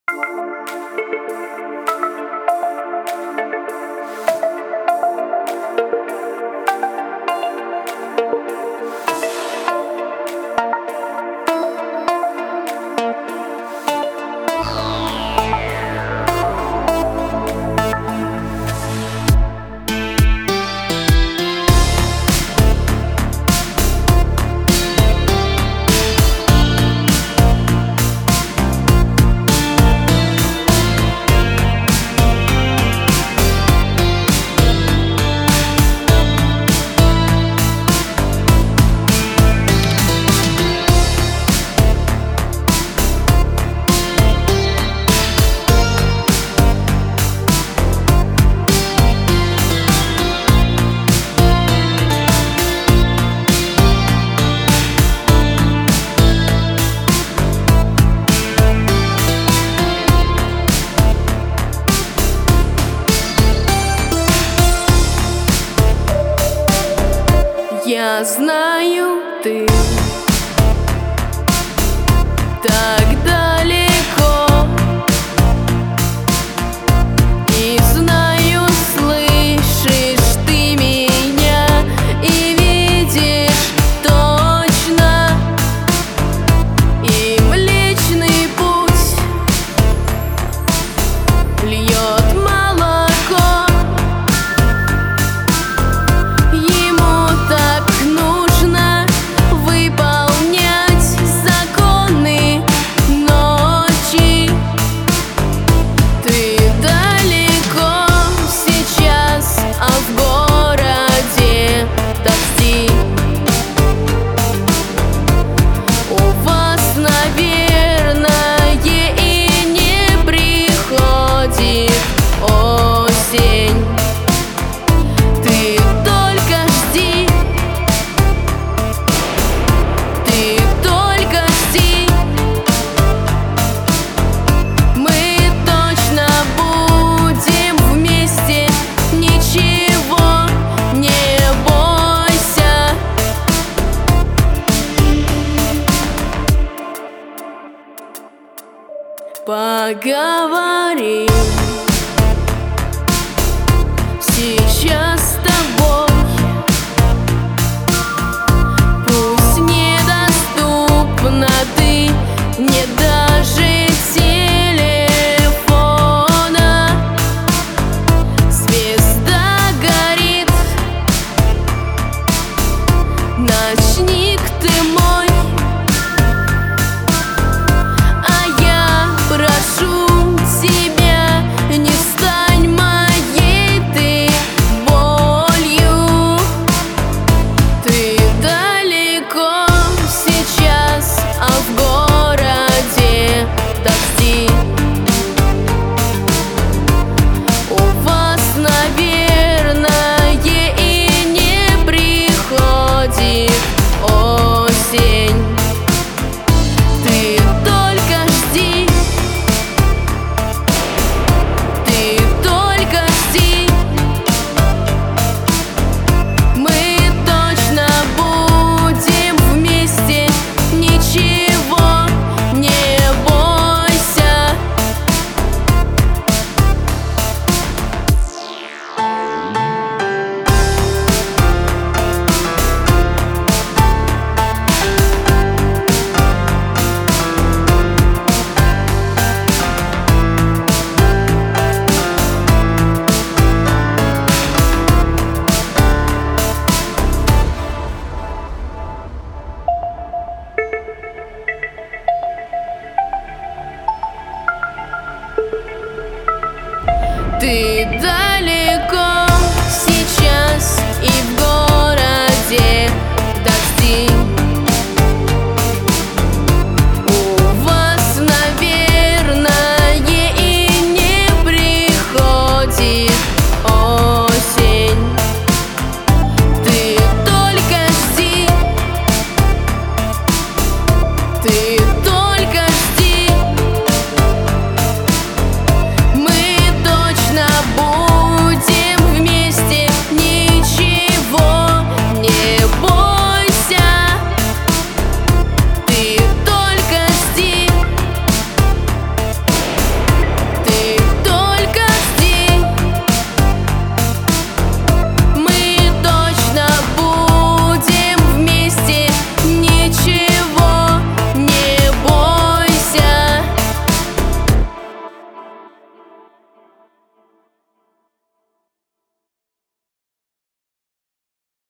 Я знаю, ты так далеко, и знаю, слышишь ты меня и видишь точно, и Млечный Путь льет молоко. Ему так нужно выполнять законы ночи. Ты далеко сейчас, а в городе дожди. У вас, наверное, и не приходит осень. Ты только жди, ты только жди. Мы точно будем вместе, ничего не бойся. Поговорим сейчас с тобой. Пусть недоступна ты, нет даже телефона. Звезда горит, ночник ты мой, а я прошу тебя, не стань моей ты болью. Ты далеко сейчас, а в городе дожди. У вас, наверное, и не приходит осень. Ты только жди, ты только жди. Мы точно будем вместе, ничего не бойся. Ты